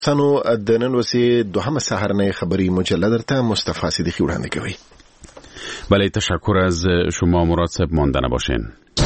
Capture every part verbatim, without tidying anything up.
تنو د نن ورځې دوهمه سهارنۍ خبری مجله درته مصطفی صدیقی وړاندې کوي. بله، تشکر از شما مراد صاحب. ماندنه باشین.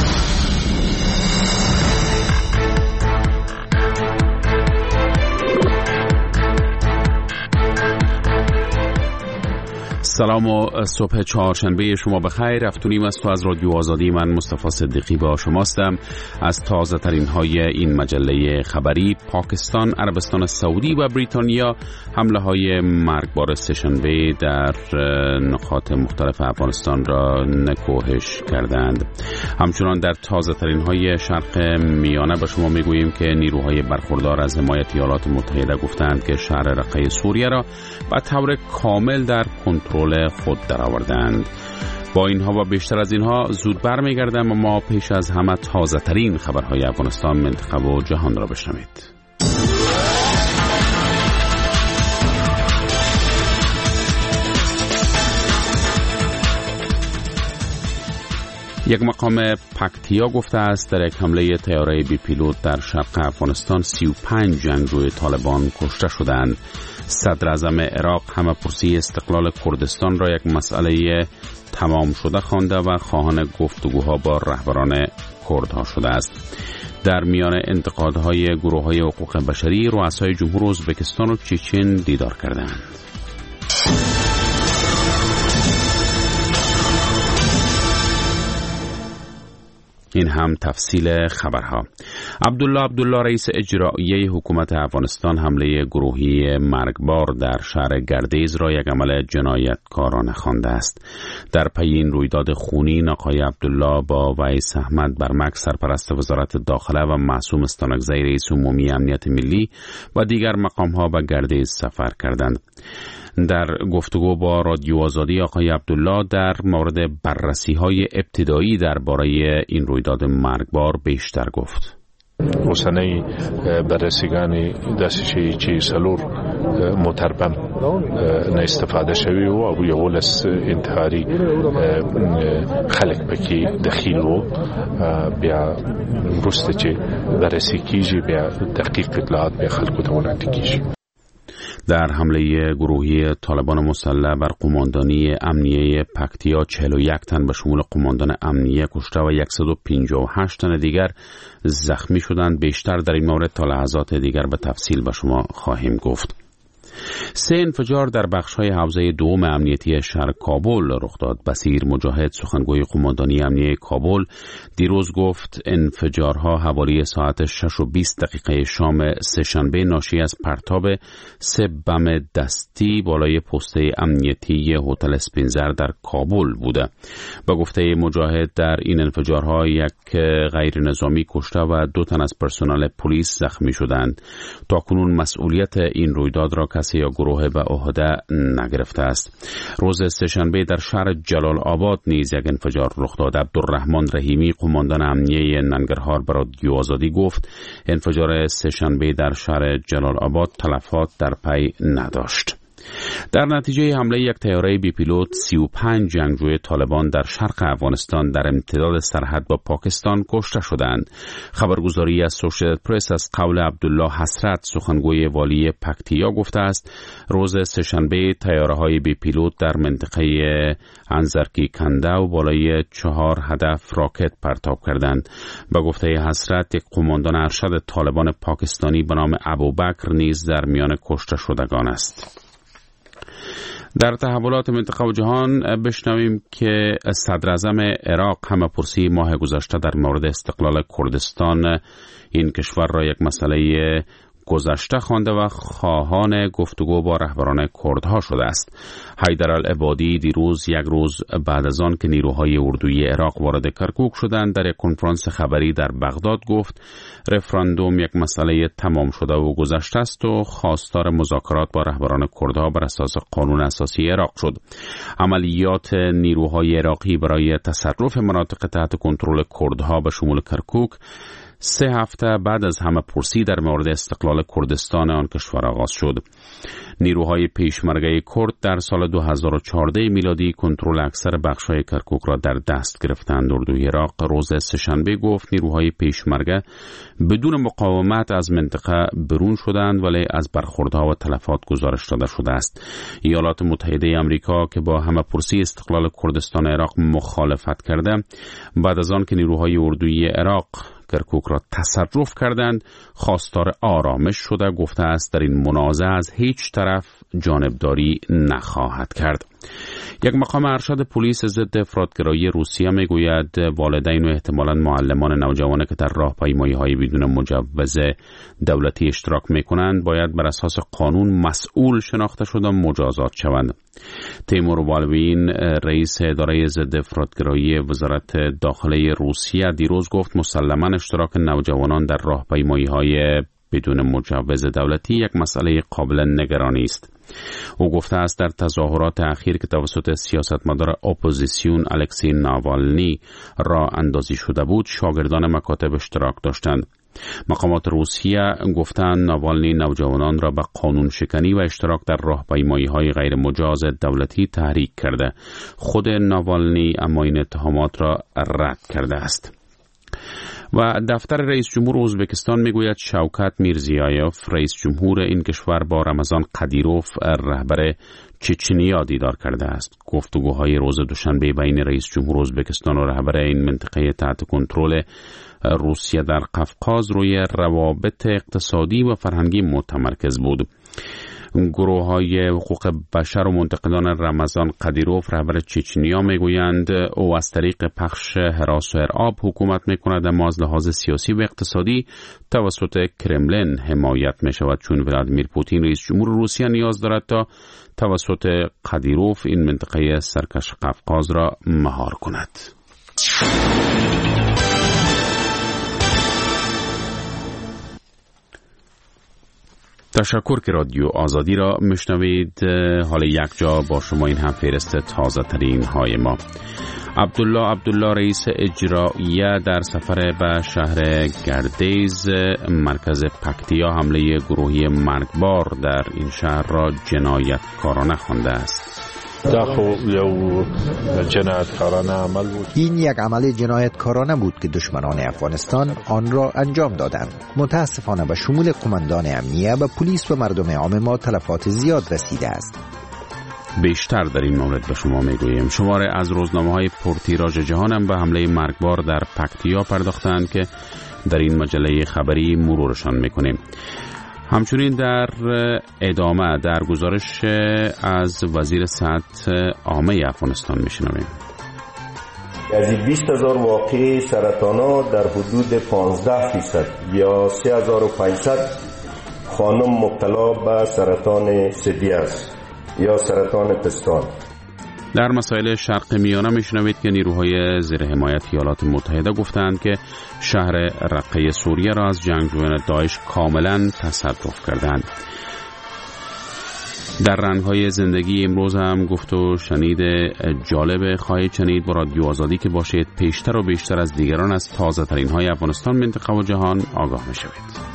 سلام و صبح چهارشنبه شما بخیر. هفتونیم است و از رادیو آزادی من مصطفی صدیقی با شماستم. از تازه ترین های این مجله خبری، پاکستان، عربستان سعودی و بریتانیا حمله های مرگبار سه‌شنبه در نقاط مختلف افغانستان را نکوهش کردند. همچنان در تازه ترین های شرق میانه به شما میگوییم که نیروهای برخوردار از حمایت ایالات متحده گفتند که شهر رقه سوریه را به طور کامل در کنترل خود درآوردند. با اینها و بیشتر از اینها زود برمیگردم، اما پیش از همه تازه ترین خبرهای افغانستان، منطقه و جهان را بشنوید. یک مقام پکتیا گفته است در یک حمله طیاره بی پیلوت در شرق افغانستان سی و پنج جنگجوی طالبان کشته شدند. صدر اعظم عراق همه‌پرسی استقلال کردستان را یک مسئله تمام شده خوانده و خواهان گفتگوها با رهبران کردها شده است. در میان انتقادهای گروه‌های حقوق بشری، رؤسای جمهور ازبکستان و چچن دیدار کردند. این هم تفصیل خبرها. عبدالله عبدالله رئیس اجرایی حکومت افغانستان حمله گروهی مرگبار در شهر گردیز را یک عمل جنایتکارانه خوانده است. در پی این رویداد خونین، آقای عبدالله با ویس احمد برمک سرپرست وزارت داخله و معصوم استانکزی رئیس عمومی امنیت ملی و دیگر مقام‌ها به گردیز سفر کردند. در گفتگو با رادیو آزادی، آقای عبدالله در مورد بررسی‌های ابتدایی درباره این رویداد مرگبار بیشتر گفت. اوسنی بررسیگانی دستشی چی سلور متربم نه استفاده شوی و او یولس انتحاری خلق بکی دخیل و بیا رسته چی بررسی کیجی بیا دقیق اطلاعات بیا خلقو تولانتی کیجی. در حمله گروهی طالبان مسلح بر قماندانی امنیه پکتیا چهل و یک تن به شمول قماندان امنیه کشته و صد و پنجاه و هشت تن دیگر زخمی شدند. بیشتر در این مورد تا لحظات دیگر به تفصیل به شما خواهیم گفت. سه انفجار در بخش‌های حوزه دوم امنیتی شهر کابل رخ داد. بصیر مجاهد، سخنگوی قماندانی امنیه کابل، دیروز گفت انفجارها حوالی ساعت شش و بیست دقیقه شام سه‌شنبه ناشی از پرتاب سه بم دستی بالای پسته امنیتی هتل اسپینزر در کابل بوده. با گفته مجاهد در این انفجارها یک غیر نظامی کشته و دو تن از پرسنل پلیس زخمی شدند. تاکنون مسئولیت این رویداد را کسی یا گروه به عهده نگرفته است. روز سه‌شنبه در شهر جلال آباد نیز یک انفجار رخ داد. عبدالرحمن رحیمی، قماندان امنیه ننگرهار، به رادیو آزادی گفت انفجار سه‌شنبه در شهر جلال آباد تلفات در پی نداشت. در نتیجه حمله یک طیاره بی پیلوت، سی و پنج جنگجوی طالبان در شرق افغانستان در امتداد سرحد با پاکستان کشته شدند. خبرگزاری از اسوسییتد پرس از قول عبدالله حسرت، سخنگوی والی پکتیا، گفته است روز سه‌شنبه طیاره‌های بی پیلوت در منطقه انزرکی کنده و بالای چهار هدف راکت پرتاب کردند. به گفته حسرت، یک قماندان ارشد طالبان پاکستانی به نام ابوبکر نیز در میان کشته شدگان است. در تحولات منطقه و جهان بشنویم که صدر اعظم عراق همه‌پرسی ماه گذشته در مورد استقلال کردستان این کشور را یک مسئله گذشته خوانده و خواهان گفتگو با رهبران کردها شده است. حیدرالعبادی دیروز یک روز بعد از آن که نیروهای اردویی عراق وارد کرکوک شدند در یک کنفرانس خبری در بغداد گفت رفراندوم یک مسئله تمام شده و گذشته است و خواستار مذاکرات با رهبران کردها بر اساس قانون اساسی عراق شد. عملیات نیروهای عراقی برای تصرف مناطق تحت کنترل کردها به شمول کرکوک سه هفته بعد از همه‌پرسی در مورد استقلال کردستان آن کشور آغاز شد. نیروهای پیشمرگه کرد در سال دو هزار و چهارده میلادی کنترل اکثر بخش‌های کرکوک را در دست گرفتند. اردوی عراق روز سه‌شنبه گفت نیروهای پیشمرگه بدون مقاومت از منطقه برون شدند، ولی از برخوردها و تلفات گزارش داده شده است. ایالات متحده آمریکا که با همه‌پرسی استقلال کردستان عراق مخالفت کرده، بعد از آن که نیروهای اردوی عراق کرکوک را تصرف کردند خواستار آرامش شده، گفته است در این منازعه از هیچ طرف جانبداری نخواهد کرد. یک مقام ارشد پلیس ضد افراطگرایی روسیه میگوید والدین و احتمالاً معلمان نوجوانی که در راهپیمایی‌های بدون مجوز دولتی اشتراک می‌کنند باید بر اساس قانون مسئول شناخته شده مجازات شوند. تیمور والوین رئیس اداره ضد افراطگرایی وزارت داخله روسیه دیروز گفت مسلماً اشتراک نوجوانان در راهپیمایی‌های بدون مجوز دولتی یک مسئله قابل نگرانی است. او گفته است در تظاهرات اخیر که توسط سیاستمدار اپوزیسیون الکسی ناوالنی راه اندازی شده بود شاگردان مکاتب اشتراک داشتند. مقامات روسیه گفتند ناوالنی نوجوانان را به قانون شکنی و اشتراک در راهپیمایی‌های غیر مجاز دولتی تحریک کرده. خود ناوالنی اما این اتهامات را رد کرده است. و دفتر رئیس جمهور ازبکستان میگوید شوکت میرزیایف رئیس جمهور این کشور با رمضان قدیروف رهبر چچنیا دیدار کرده است. گفتگوهای روز دوشنبه بین رئیس جمهور ازبکستان و رهبر این منطقه تحت کنترل روسیه در قفقاز روی روابط اقتصادی و فرهنگی متمرکز بود. گروه های حقوق بشر و منتقدان رمضان قدیروف رهبر چچنیا میگویند او از طریق پخش هراس و ارعاب حکومت میکند، اما از لحاظ سیاسی و اقتصادی توسط کرملین حمایت میشود، چون ولادیمیر پوتین رئیس جمهور روسیه نیاز دارد تا توسط قدیروف این منطقه سرکش قفقاز را مهار کند. تشکر که رادیو آزادی را میشنوید. حال یک جا با شما این هم فهرست تازه ترین های ما. عبدالله عبدالله رئیس اجراییه در سفر به شهر گردیز مرکز پکتیا حمله گروهی مرگبار در این شهر را جنایتکارانه خوانده است. این یک عمل جنایتکارانه بود که دشمنان افغانستان آن را انجام دادند. متاسفانه به شمول قماندان امنیه و پلیس و مردم عام ما تلفات زیاد رسیده است. بیشتر در این مورد به شما میگوییم. شماره از روزنامه‌های پرتیراژ جهان هم به حمله مرگبار در پکتیا پرداختند که در این مجله خبری مرورشان میکنیم. همچنین در ادامه در گزارش از وزیر صحت عامه افغانستان میشنویم. از بیست هزار واقع سرطانا در حدود پانزده فیصد یا سه هزار و پانصد خانم مبتلا به سرطان ثدی است یا سرطان پستان. در مسائل شرق میانه میشنوید که نیروهای زیر حمایت ایالات متحده گفتند که شهر رقه سوریه را از جنگجویان داعش کاملا تصرف کردند. در رنگ‌های زندگی امروز هم گفت و شنید جالب خواهید شنید با رادیو آزادی که باشید پیشتر و بیشتر از دیگران از تازه ترین های افغانستان، منطقه و جهان آگاه میشوید.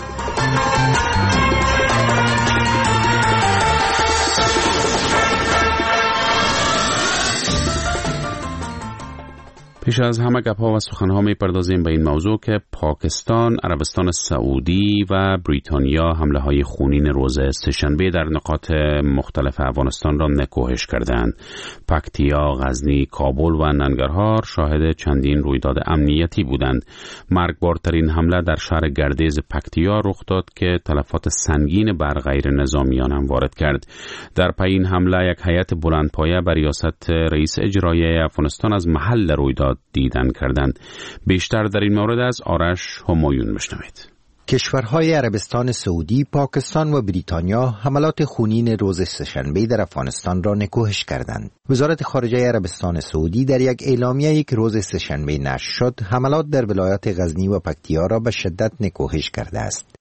پیش از همه گپ‌ها و سخن‌ها می‌پردازیم به این موضوع که پاکستان، عربستان سعودی و بریتانیا حمله‌های خونین روز سه‌شنبه در نقاط مختلف افغانستان را نکوهش کردند. پکتیا، غزنی، کابل و ننگرهار شاهد چندین رویداد امنیتی بودند. مرگبارترین حمله در شهر گردیز پکتیا رخ داد که تلفات سنگین بر غیر نظامیان هم وارد کرد. در پی این حمله یک هیئت بلندپایه بر ریاست رئیس اجرایی افغانستان از محل رویداد دیدن کردند. بیشتر در این مورد از آرش همایون بشنوید. کشورهای عربستان سعودی، پاکستان و بریتانیا حملات خونین روز سه‌شنبه در افغانستان را نکوهش کردند. وزارت خارجه عربستان سعودی در یک اعلامیه‌ای که روز سه‌شنبه نشر شد، حملات در ولایات غزنی و پکتیا را به شدت نکوهش کرده است.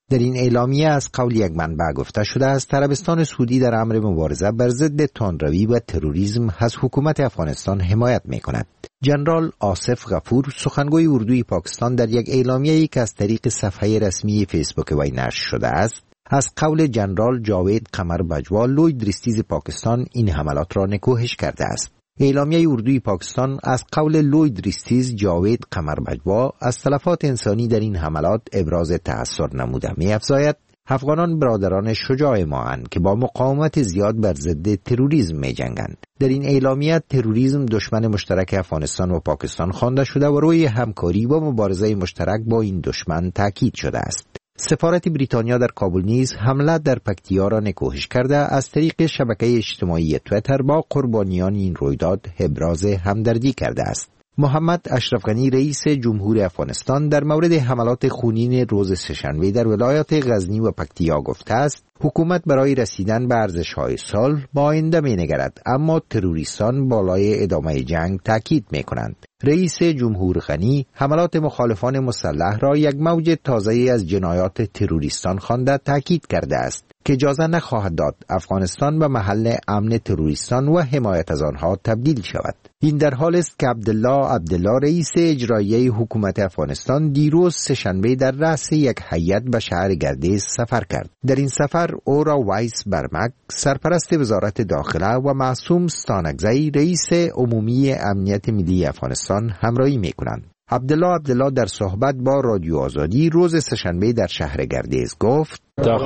در این اعلامیه از قول یک منبع گفته شده است عربستان سعودی در امر مبارزه بر ضد تندروی و تروریسم از حکومت افغانستان حمایت می‌کند. جنرال آصف غفور سخنگوی اردوی پاکستان در یک اعلامیه‌ای که از طریق صفحه رسمی فیسبوک وی نشر شده است از قول جنرال جاوید قمر بجوا لوید ریستیز پاکستان این حملات را نکوهش کرده است. اعلامیه اردوی پاکستان از قول لوید ریستیز جاوید قمر بجوا از تلفات انسانی در این حملات ابراز تأثر نموده می‌افزاید افغانان برادران شجاع ما اند که با مقاومت زیاد بر ضد تروریسم می‌جنگند. در این اعلامیه تروریسم دشمن مشترک افغانستان و پاکستان خوانده شده و روی همکاری و مبارزه مشترک با این دشمن تاکید شده است. سفارت بریتانیا در کابل نیز حمله در پکتیا را نکوهش کرده از طریق شبکه اجتماعی تویتر با قربانیان این رویداد ابراز همدردی کرده است. محمد اشرف غنی رئیس جمهور افغانستان در مورد حملات خونین روز سه‌شنبه در ولایات غزنی و پکتیا گفته است حکومت برای رسیدن به ارزش‌های صلح به آینده می‌نگرد اما تروریستان بالای ادامه جنگ تاکید می‌کنند. رئیس جمهور غنی حملات مخالفان مسلح را یک موج تازه از جنایات تروریستان خوانده تاکید کرده است که اجازه نخواهد داد افغانستان به محل امن تروریستان و حمایت از آنها تبدیل شود. این در حال است که عبدالله عبدالله رئیس اجرایی حکومت افغانستان دیروز سه‌شنبه در رأس یک هیئت به شهر گردیز سفر کرد. در این سفر او را وایس برمک سرپرست وزارت داخله و معصوم ستانکزی رئیس عمومی امنیت ملی افغانستان همراهی می‌کنند. عبدالله عبدالله در صحبت با رادیو آزادی روز سه‌شنبه در شهر گردیز گفت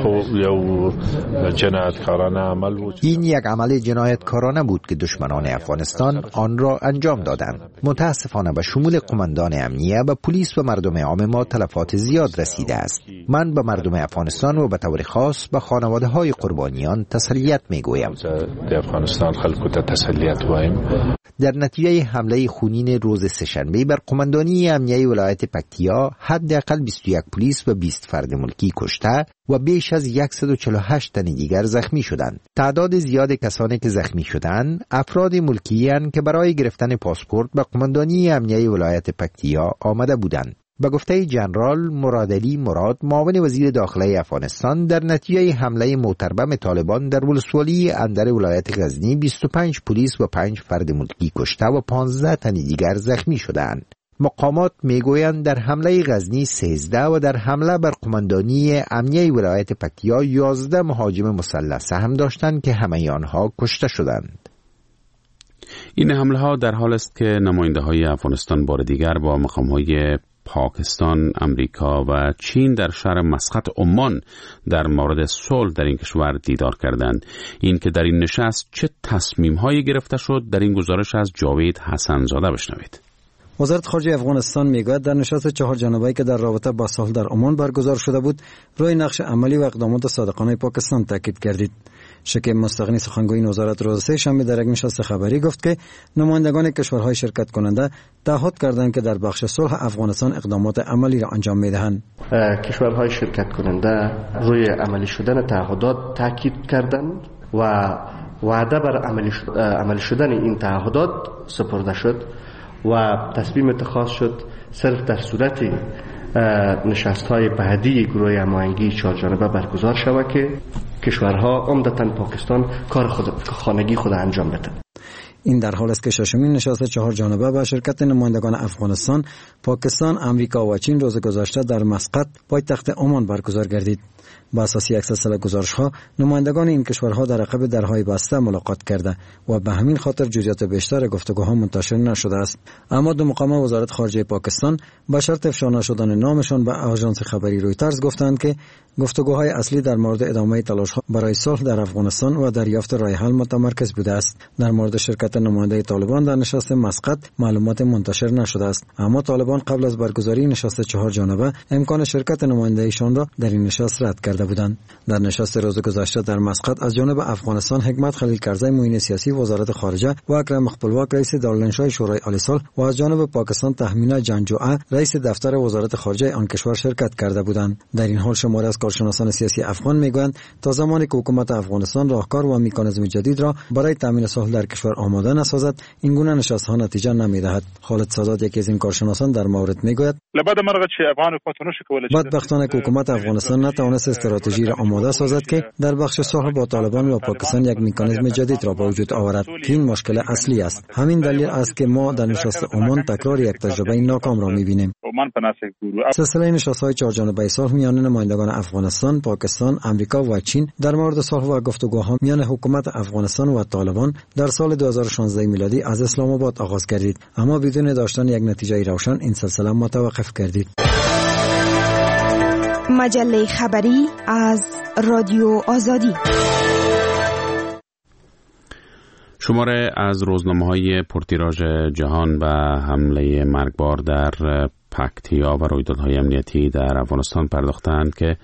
این یک عمل جنایتکارانه بود که دشمنان افغانستان آن را انجام دادند. متاسفانه به شمول قماندان امنیه و پلیس و مردم عام ما تلفات زیاد رسیده است. من به مردم افغانستان و به طور خاص به خانواده های قربانیان تسلیت می گویم. در نتیجه حمله خونین روز سه‌شنبه بر قماندانی امنیه ولایت پکتیا حداقل بیست و یک پلیس و بیست فرد ملکی کشته و بیش از صد و چهل و هشت تن دیگر زخمی شدند. تعداد زیاد کسانی که زخمی شدند افراد ملکی اند که برای گرفتن پاسپورت به قماندانی امنیه ولایت پکتیا آمده بودند. به گفته جنرال مرادعلی مراد معاون وزیر داخله افغانستان در نتیجه حمله محترم طالبان در ولسوالی اندر ولایت غزنی بیست و پنج پلیس و پنج فرد ملکی کشته و پانزده تن دیگر زخمی شدند. مقامات میگویند در حمله غزنی سیزده و در حمله بر قماندانی امنیه ولایت پکتیا یازده مهاجم مسلح سهم داشتند که همه آنها کشته شدند. این حمله ها در حال است که نماینده های افغانستان بار دیگر با مقام های پاکستان، امریکا و چین در شهر مسقط عمان در مورد صلح در این کشور دیدار کردند. این که در این نشست چه تصمیم هایی گرفته شد در این گزارش از جاوید حسن زاده بشنوید. وزارت خارجه افغانستان میگوید در نشست چهار جانبه‌ای که در رابطه با صلح در عمان برگزار شده بود روی نقش عملی و اقدامات صادقانه پاکستان تاکید گردید. شکیب مستغنی سخنگوی این وزارت روز سه‌شنبه در یک نشست خبری گفت که نمایندگان کشورهای شرکت کننده تعهد کردند که در بخش صلح افغانستان اقدامات عملی را انجام میدهند. کشورهای شرکت کننده روی عملی شدن تعهدات تاکید کردند و وعده بر عملی عملی شدن این تعهدات سپرده شد و تصمیم اتخاذ شد صرف در صورت نشست‌های بعدی گروه هماهنگی چهار جانبه برگزار شود که کشورها عمدتاً پاکستان کار خود خانگی خود انجام بده. این در حال است که ششمین نشست چهار جانبه با شرکت نمایندگان افغانستان، پاکستان، امریکا و چین روز گذشته در مسقط پایتخت عمان برگزار گردید. با اساس یک سلسله گزارش‌ها نمایندگان این کشورها در عقب درهای بسته ملاقات کرده و به همین خاطر جزئیات بیشتر گفتگوها منتشر نشده است. اما دو مقام وزارت خارجه پاکستان با شرط افشا نشدن نامشان به آژانس خبری رویترز گفتند که گفتگوهای اصلی در مورد ادامه تلاش‌ها برای صلح در افغانستان و دریافت راه حل متمرکز بوده است. در مورد شرکت نماینده طالبان در نشست مسقط معلومات منتشر نشده است، اما طالبان قبل از برگزاری نشست چهار جانبه امکان شرکت نمایندگیشان را در این نشست رد کرده بودند. در نشست روز گذشته در مسقط از جانب افغانستان حکمت خلیل کرزی معین سیاسی وزارت خارجه و اکرم خپلواک رئیس دارالانشای شورای عالی صلح و از جانب پاکستان تهمینا جنجوعه رئیس دفتر وزارت خارجه آن کشور شرکت کرده بودند. در این حال شماری از کارشناسان سیاسی افغان میگویند تا زمانی که حکومت افغانستان راهکار و مکانیزم جدید را برای تامین صلح در کشور آماده نسازد، این گونه نشست‌ها نتیجه نمی‌دهد. خالد سادات یکی از این کارشناسان در مورد میگوید: بدبختانه که حکومت افغانستان نتوانست استراتژی را آماده سازد که در بخش صلح با طالبان و پاکستان یک مکانیزم جدید را به وجود آورد که این مشکل اصلی است. همین دلیل است که ما در نشست عمان تکرار یک تجربه ناکام را می‌بینیم. سلسله نشست‌های چهار جانبه صلح میان نمایندگان افغانستان، پاکستان، امریکا و چین در مورد صلح و گفتگوها میان حکومت افغانستان و طالبان در سال دو هزار و شانزده میلادی از اسلام آباد آغاز گردید، اما بدون داشتن یک نتیجه روشن این سلسله متوقف گردید. مجله خبری از رادیو آزادی. شماره از روزنامه‌های پرتیراژ جهان به حمله مرگبار در پکتیا و رویدادهای امنیتی در افغانستان پرداختند که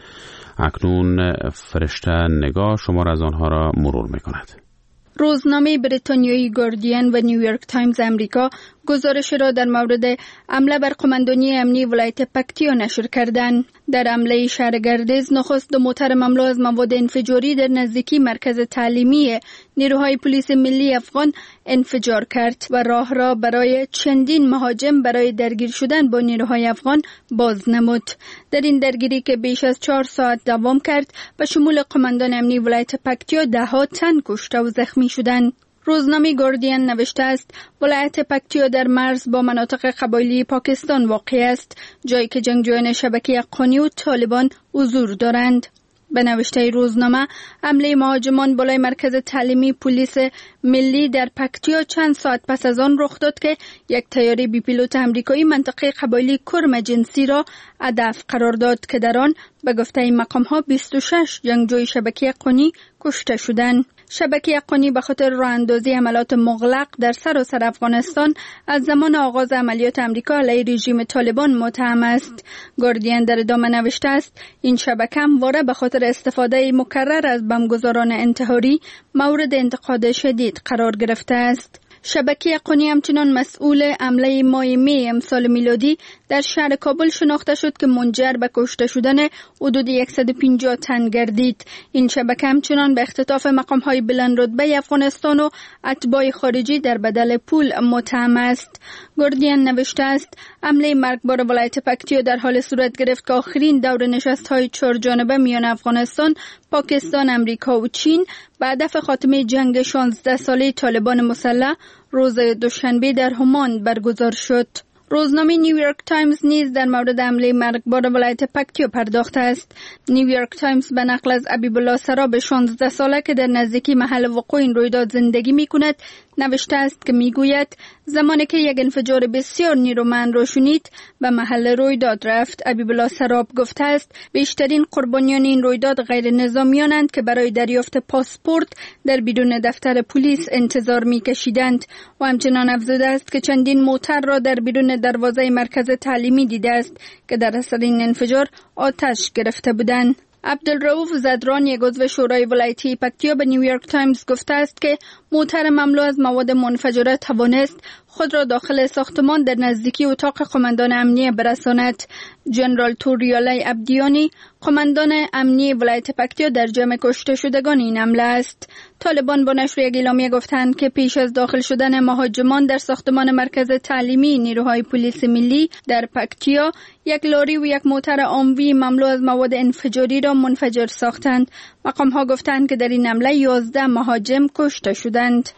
اکنون فرشته نگاه شماره از آنها را مرور می‌کند. روزنامه بریتانیایی گاردین و نیویورک تایمز امریکا گزارش را در مورد حمله بر قماندانی امنی ولایت پکتیا نشر کردند. در حمله شهر گردیز نخست دو موتر مملو از مواد انفجاری در نزدیکی مرکز تعلیمی نیروهای پلیس ملی افغان انفجار کرد و راه را برای چندین مهاجم برای درگیر شدن با نیروهای افغان باز نمود. در این درگیری که بیش از چهار ساعت دوام کرد به شمول قماندان امنی ولایت پکتیا ده ها تن کشته و زخمی شدند. روزنامه گاردین نوشته است ولایت پکتیا در مرز با مناطق قبایلی پاکستان واقع است، جایی که جنگجویان شبکه افغانی و طالبان حضور دارند. به نوشته روزنامه، حمله مهاجمان بالای مرکز تعلیمی پلیس ملی در پکتیا چند ساعت پس از آن رخ داد که یک طیاره بی پیلوت آمریکایی منطقه قبایلی کرم جنسی را هدف قرار داد که در آن به گفته مقام‌ها بیست و شش جنگجوی شبکه افغانی کشته شدند. شبکه افغانی به خاطر راه اندازی عملیات مغلق در سراسر افغانستان از زمان آغاز عملیات امریکا علیه رژیم طالبان متهم است. گاردین در ادامه نوشته است این شبکه همواره به خاطر استفاده مکرر از بمبگذاران انتحاری مورد انتقاد شدید قرار گرفته است. شبکه افغانی همچنان مسئول حمله ماه می امسال میلادی در شهر کابل شناخته شد که منجر به کشته شدن حدود صد و پنجاه تن گردید. این شبکه همچنان به اختطاف مقام‌های بلند رتبه افغانستان و اتباع خارجی در بدل پول متهم است. گاردین نوشته است حمله مرگبار ولایت پکتیا در حال صورت گرفت که آخرین دور نشست‌های چهار جانبه میان افغانستان، پاکستان، امریکا و چین به هدف خاتمه جنگ شانزده ساله طالبان مسلح روز دوشنبه در همان برگزار شد. روزنامه نیویورک تایمز نیز در مورد حمله مرگبار ولایت پکتیا پرداخته است. نیویورک تایمز به نقل از حبیب الله سراب شانزده ساله که در نزدیکی محل وقوع این رویداد زندگی می کند نوشته است که می گوید زمانی که یک انفجار بسیار نیرومند را شنید به محل رویداد رفت. حبیب الله سراب گفته است بیشترین قربانیان این رویداد غیر نظامیانند که برای دریافت پاسپورت در بیرون دفتر پلیس انتظار می کشیدند و همچنان افزوده است که چندین موتر را در بیرون دروازه مرکز تعلیمی دیده است که در اثر این انفجار آتش گرفته بودند. عبدالرؤوف زدران یک عضو شورای ولایتی پکتیا به نیویورک تایمز گفته است که موتر مملو از مواد منفجره توانست خود را داخل ساختمان در نزدیکی اتاق قماندان امنیه برساند. جنرال توریالی عبدیانی قماندان امنیه ولایت پکتیا در جمع کشته شدگان این حمله است. طالبان با نشر یک اعلامیه گفتند که پیش از داخل شدن مهاجمان در ساختمان مرکز تعلیمی نیروهای پلیس ملی در پکتیا یک لاری و یک موتر آموی مملو از مواد انفجاری را منفجر ساختند. مقام‌ها گفتند که در این حمله یازده مهاجم کشته شدند.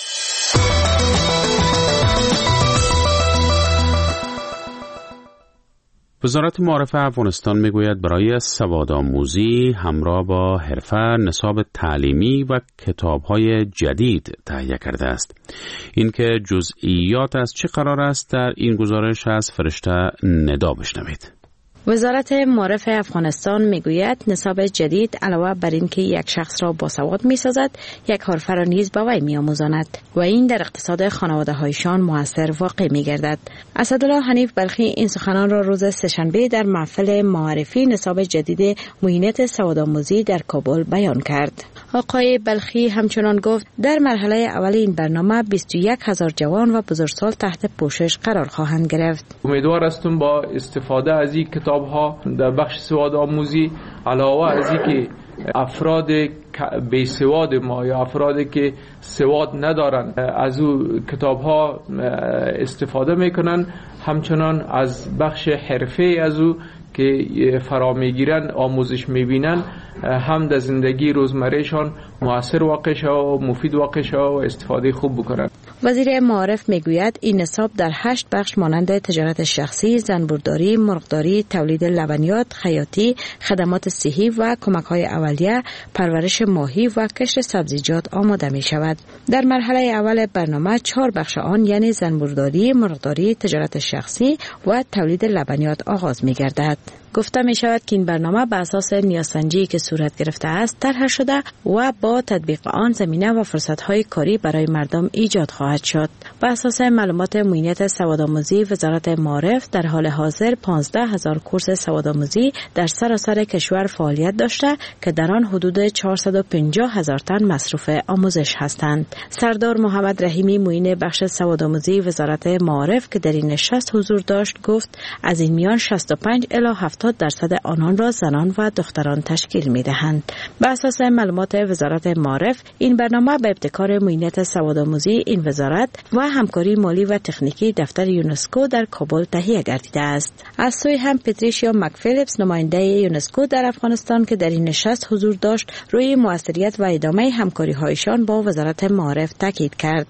وزارت معارفه افغانستان میگوید برای سوادآموزی همراه با حرفه نصاب تعلیمی و کتاب‌های جدید تهیه کرده است. اینکه جزئیات از چه قرار است در این گزارش از فرشته ندا بشنوید. وزارت معارف افغانستان میگوید نصاب جدید علاوه بر اینکه یک شخص را باسواد میسازد، یک حرفه را نیز به وی میآموزاند و این در اقتصاد خانواده‌هایشان موثر واقع میگردد. اسدالله حنیف بلخی این سخنان را روز سه‌شنبه در محفل معرفی نصاب جدید معینات سوادآموزی در کابل بیان کرد. آقای بلخی همچنان گفت در مرحله اول این برنامه بیست و یک هزار جوان و بزرگسال تحت پوشش قرار خواهند گرفت. امیدوار هستم با استفاده از این کتاب کتاب‌ها در بخش سواد آموزی، علاوه از اینکه افراد بیسواد ما یا افرادی که سواد ندارن از او کتاب‌ها استفاده میکنن، همچنان از بخش حرفه از او که فرا میگیرن آموزش میبینن هم در زندگی روزمرهشان مؤثر واقع شود و مفید واقع شود و استفاده خوب بکنن. وزیر معارف میگوید این نصاب در هشت بخش مانند تجارت شخصی، زنبورداری، مرغداری، تولید لبنیات، خیاطی، خدمات صحی و کمک‌های اولیه، پرورش ماهی و کشت سبزیجات آماده می شود. در مرحله اول برنامه چهار بخش آن یعنی زنبورداری، مرغداری، تجارت شخصی و تولید لبنیات آغاز می گردد. گفته می شود که این برنامه بر اساس نیازسنجی که صورت گرفته است طرح شده و با تطبیق آن زمینه و فرصت‌های کاری برای مردم ایجاد خواهد شد. بر اساس معلومات معینیت سوادآموزی وزارت معارف در حال حاضر پانزده هزار کورس سوادآموزی در سراسر کشور فعالیت داشته که در آن حدود چهارصد و پنجاه هزار تن مصروف آموزش هستند. سردار محمد رحیمی معین بخش سوادآموزی وزارت معارف که در این نشست حضور داشت گفت از این میان شصت و پنج الی هفتاد درصد آنان را زنان و دختران تشکیل می دهند. بر اساس معلومات وزارت معارف این برنامه به ابتکار معینیت سوادآموزی این وزارت و همکاری مالی و تکنیکی دفتر یونسکو در کابل تهیه گردیده است. از سوی هم پتریشیا مکفیلیپس نماینده یونسکو در افغانستان که در این نشست حضور داشت روی موثریت و ادامه همکاری هایشان با وزارت معارف تاکید کرد.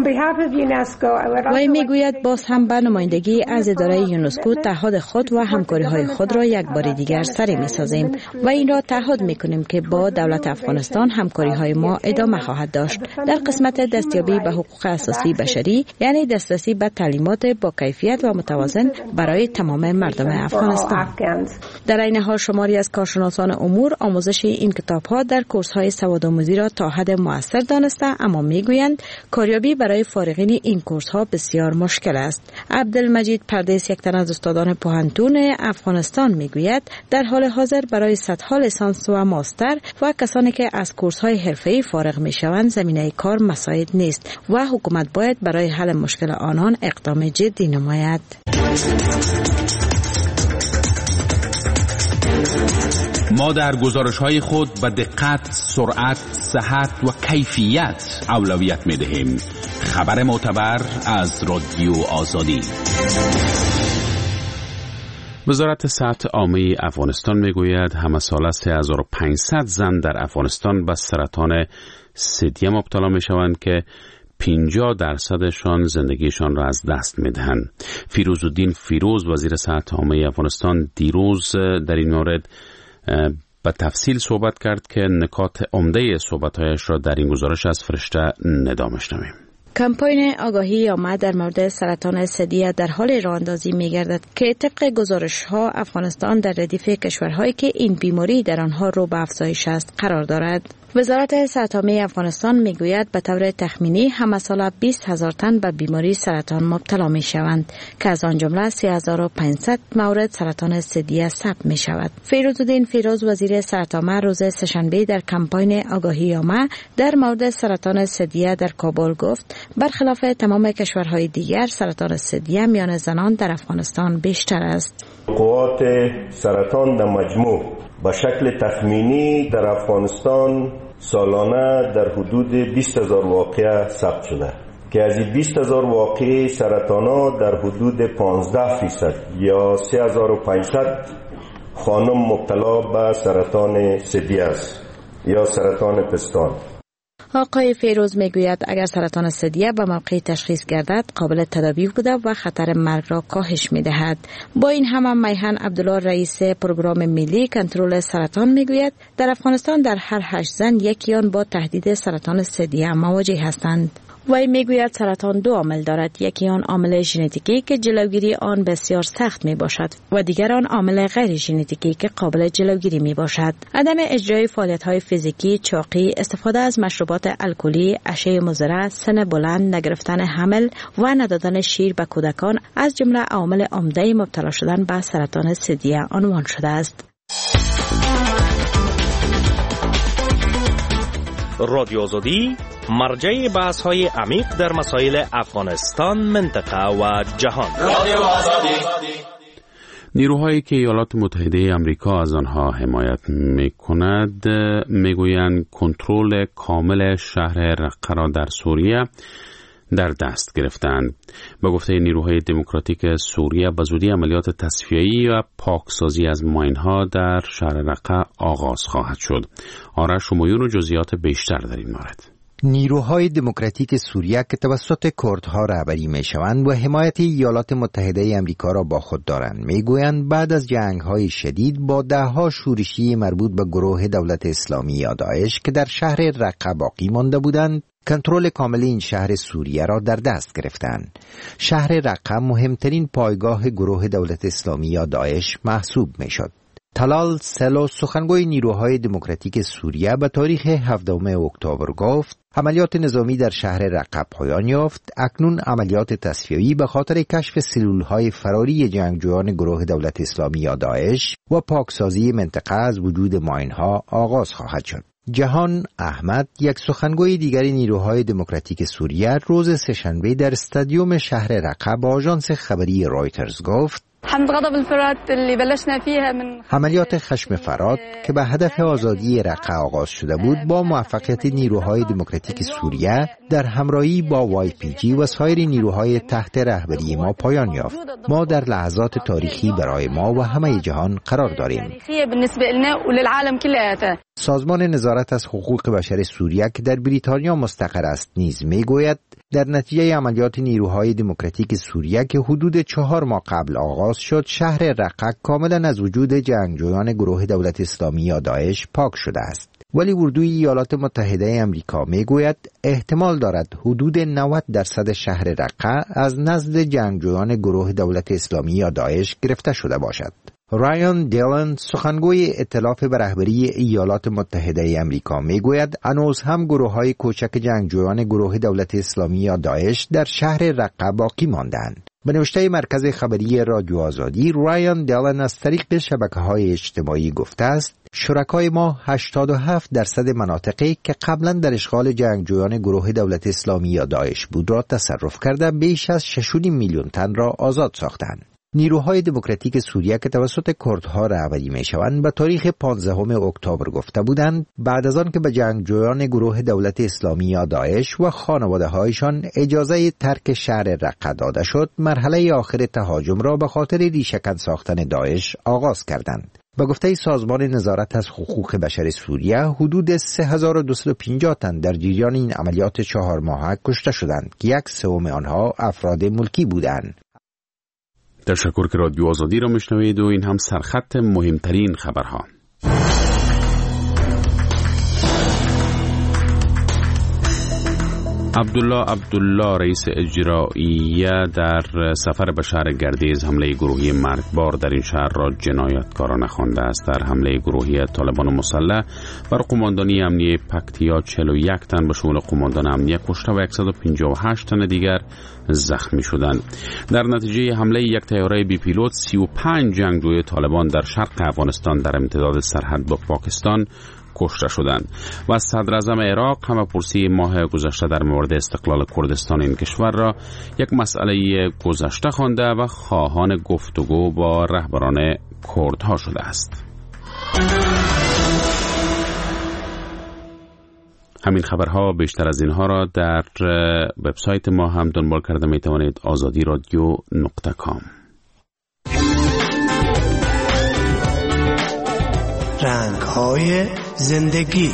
و میگوید باز هم به نمایندگی از اداره یونسکو تعهد خود و همکاری های خود را یک بار دیگر سری می سازیم و این را تعهد می کنیم که با دولت افغانستان همکاری های ما ادامه خواهد داشت در قسمت دستیابی به حقوق اساسی بشری، یعنی دسترسی به تعلیمات با کیفیت و متوازن برای تمام مردم افغانستان. در این حال شماری از کارشناسان امور آموزش این کتاب ها در کورس های سوادآموزی را تا حد موثر دانسته، اما میگویند کاریابی برای فارغین این کورس ها بسیار مشکل است. عبدالمجید پردیس یک تن از استادان پوهنتون افغانستان میگوید در حال حاضر برای صدها لیسانس و ماستر و کسانی که از کورس های حرفه‌ای فارغ میشوند زمینه کار مساعد نیست و حکومت باید برای حل مشکل آنان اقدام جدی نماید. ما در گزارش‌های خود به دقت، سرعت، صحت و کیفیت اولویت می‌دهیم. خبر معتبر از رادیو آزادی. وزارت صحت عامه افغانستان میگوید همه ساله سه هزار و پانصد زن در افغانستان به سرطان ثدی مبتلا میشوند که پنجاه درصدشان زندگیشان را از دست میدهند. فیروزالدین فیروز وزیر صحت عامه افغانستان دیروز در این مورد به تفصیل صحبت کرد که نکات عمده صحبت‌هایش را در این گزارش از فرشته ندا میشنویم. کمپاین آگاهی آمد در مورد سرطان ثدی در حال راه اندازی می‌گردد که طبق گزارش‌ها افغانستان در ردیف کشورهایی که این بیماری در آنها رو به افزایش است قرار دارد. وزارت صحت عامه افغانستان میگوید به طور تخمینی همه ساله بیست هزار تن به بیماری سرطان مبتلا می شوند که از آن جمله سه هزار و پانصد مورد سرطان ثدی ثبت می شود. فیروزالدین فیروز وزیر صحت عامه روز سه‌شنبه در کمپاین آگاهی عامه در مورد سرطان ثدی در کابل گفت برخلاف تمام کشورهای دیگر سرطان ثدی میان زنان در افغانستان بیشتر است. وقوعات سرطان در مجموع با شکل تخمینی در افغانستان سالانه در حدود بیست هزار واقعه ثبت شده که از این بیست هزار واقعه سرطانا در حدود پانزده فیصد یا سه هزار و پانصد خانم مبتلا به سرطان ثدی است یا سرطان پستان. آقای فیروز میگوید اگر سرطان ثدی به موقع تشخیص گردد قابل تداوی بوده و خطر مرگ را کاهش میدهد. با این هم میهن عبدالله رئیس پروگرام ملی کنترل سرطان میگوید در افغانستان در هر هشت زن یکی آن با تهدید سرطان ثدی مواجه هستند. وی میگوید سرطان دو عامل دارد، یکی آن عامل ژنتیکی که جلوگیری آن بسیار سخت می باشد و دیگر آن عامل غیر ژنتیکی که قابل جلوگیری می باشد. عدم اجرای فعالیت های فیزیکی، چاقی، استفاده از مشروبات الکلی، اشعه مضر، سن بلند، نگرفتن حمل و ندادن شیر به کودکان از جمله عوامل عمده مبتلا شدن به سرطان ثدی عنوان شده است. رادیو آزادی مرجع بحث های عمیق در مسائل افغانستان، منطقه و جهان. رادیو آزادی. نیروهایی که ایالات متحده آمریکا از آنها حمایت می‌کند میگویند کنترل کامل شهر رقه را در سوریه در دست گرفتند. با گفته نیروهای دموکراتیک سوریه به زودی عملیات تصفیه‌ای و پاکسازی از ماین‌ها در شهر رقه آغاز خواهد شد. آرش شمایون و جزئیات بیشتر در این مورد. نیروهای دموکراتیک سوریه که توسط کردها رهبری میشوند و حمایت ایالات متحده آمریکا را با خود دارند میگویند بعد از جنگ‌های شدید با ده‌ها شورشی مربوط به گروه دولت اسلامی یا داعش که در شهر رقه باقی مانده بودند کنترل کامل این شهر سوریه را در دست گرفتند. شهر رقه مهمترین پایگاه گروه دولت اسلامی یا داعش محسوب میشد. طلال سلو سخنگوی نیروهای دموکراتیک سوریه به تاریخ هفدهم اکتبر گفت عملیات نظامی در شهر رقه پایان یافت. اکنون عملیات تصفیه‌ای به خاطر کشف سلولهای فراری جنگجویان گروه دولت اسلامی یا داعش و پاکسازی منطقه از وجود ماین‌ها آغاز خواهد شد. جهان احمد، یک سخنگوی دیگر نیروهای دموکراتیک سوریه، روز سه‌شنبه در استادیوم شهر رقه با آژانس خبری رایترز گفت عملیات خشم فرات که به هدف آزادی رقه آغاز شده بود با موفقیت نیروهای دموکراتیک سوریه در همراهی با وای پی جی و سایر نیروهای تحت رهبری ما پایان یافت. ما در لحظات تاریخی برای ما و همه جهان قرار داریم. سازمان نظارت از حقوق بشر سوریه که در بریتانیا مستقر است نیز میگوید در نتیجه عملیات نیروهای دموکراتیک سوریه که حدود چهار ماه قبل آغاز شد، شهر رقه کاملا از وجود جنگجویان گروه دولت اسلامی یا داعش پاک شده است. ولی اردوی ایالات متحده آمریکا میگوید احتمال دارد حدود نود درصد شهر رقه از نزد جنگجویان گروه دولت اسلامی یا داعش گرفته شده باشد. رایان دیلن، سخنگوی ائتلاف به رهبری ایالات متحده آمریکا میگوید هنوز هم گروه‌های کوچک جنگجویان گروه دولت اسلامی یا داعش در شهر رقه باقی ماندند. به نوشته مرکز خبری رادیو آزادی، رایان دیلن از طریق شبکه‌های اجتماعی گفته است شرکای ما هشتاد و هفت درصد مناطقی که قبلا در اشغال جنگجویان گروه دولت اسلامی یا داعش بود را تصرف کرده بیش از شش و نیم میلیون تن را آزاد ساختند. نیروهای دموکراتیک سوریه که توسط کردها رهبری میشوند به تاریخ پانزدهم اکتبر گفته بودند بعد از آن که به جنگجویان گروه دولت اسلامی یا داعش و خانواده‌هایشان اجازه ترک شهر رقه داده شد، مرحله آخر تهاجم را به خاطر ریشه‌کن ساختن داعش آغاز کردند. به گفته سازمان نظارت از حقوق بشر سوریه، حدود سه هزار و دویست و پنجاه تن در جریان این عملیات چهار ماهه کشته شدند که یک سوم آنها افراد ملکی بودند. تشکر که رادیو آزادی را میشنوید و این هم سرخط مهمترین خبرها. عبدالله عبدالله رئیس اجراییه در سفر به شهر گردیز حمله گروهی مرگبار در این شهر را جنایتکارانه خوانده است. در حمله گروهی طالبان مسلح بر قماندانی امنیه پکتیا چهل و یک تن به شمول قماندان امنیه کشته و صد و پنجاه و هشت تن دیگر زخمی شدند. در نتیجه حمله یک طیاره بی پیلوت سی و پنج جنگجوی طالبان در شرق افغانستان در امتداد سرحد با پاکستان کشته شدند و صدر اعظم عراق هم پرسی ماه گذشته در مورد استقلال کردستان این کشور را یک مسئله گذشته خوانده و خواهان گفتگو با رهبران کردها شده است. همین خبرها بیشتر از اینها را در وبسایت ما هم دنبال کرده می توانید آزادی رادیو نقطه کام. رنگ‌های زندگی.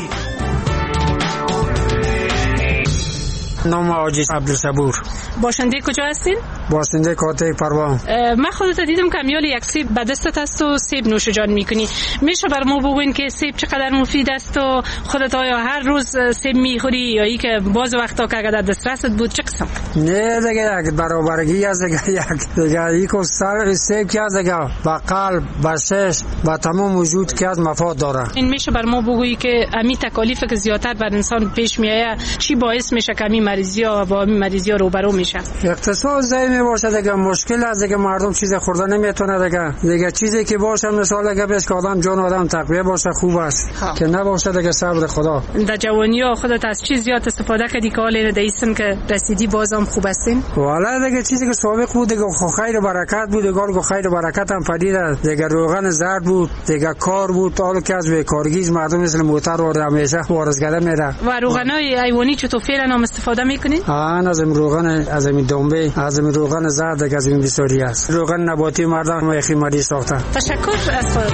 نام آجی عبدالصبور. باشنده کجا هستین؟ باشنده کاته پروان. من خودت دیدم کمیال یک سیب به دستت هست و سیب نوش جان میکنی. میشه بر ما بگوین که سیب چقدر مفید است و خودت آیا هر روز سیب میخوری یا ای که باز وقتا که اگر دسترست بود چه قسم؟ نه دیگه یک برابرگی از دیگه یک دیگه ای که سر سیب که از دیگه با قلب با شش با تمام وجود که از مفاد داره. این میشه بر ما بگویی که امی تکالیف که زیادتر بر انسان پیش میایه چی باعث میشه که امی مریضی ها با امی مریضی ها روبرو میشه؟ میشه؟ اقتصاد ضعیف میباشه دیگه، مشکل است دیگه، مردم چیز خورده نمیتونه دیگه. دیگه چیزی که باشه مثال دیگه بس که آدم جان آدم تقویه باشه خوب است ها. که نباشه دیگه صبر خدا. در جوانی ها خودت از چیز زیاد استفاده کردی که حال دیستن که رسیدی بازم خوب هستین؟ والا دیگه چیزی که سابق بود دیگه خیر و برکت بود، دیگه خیر و برکت هم پدید دیگه، روغن زرد بود دیگه، کار بود، حالا که از بیکارگی مردم مثل موتر و همیشه وارسگره میره. و روغنای حیوانی چطور فعلا هم استفاده میکنین؟ آن از این روغن، از این دنبه، از این روغن زرد دیگه، از این بسیاری است. روغن نباتی مردم میخی مری ساختن. تشکر از خود.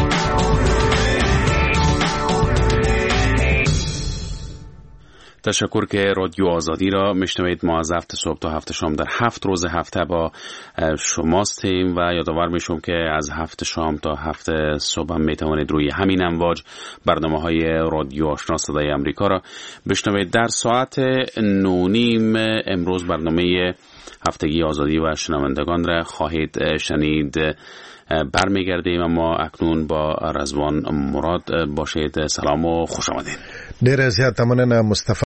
تشکر که رادیو آزادی را میشنوید. ما از هفت صبح تا هفت شام در هفت روز هفته با شماستیم و یادآور میشم که از هفت شام تا هفت صبح هم میتوانید روی همین امواج برنامه های رادیو آشنا صدای امریکا را بشنوید. در ساعت نو نیم امروز برنامه هفتگی آزادی و شنوندگان را خواهید شنید. برمیگردیم اما اکنون با رضوان مراد باشید. سلام و خوش آمدید. ډیره زیاته مننه مصطفی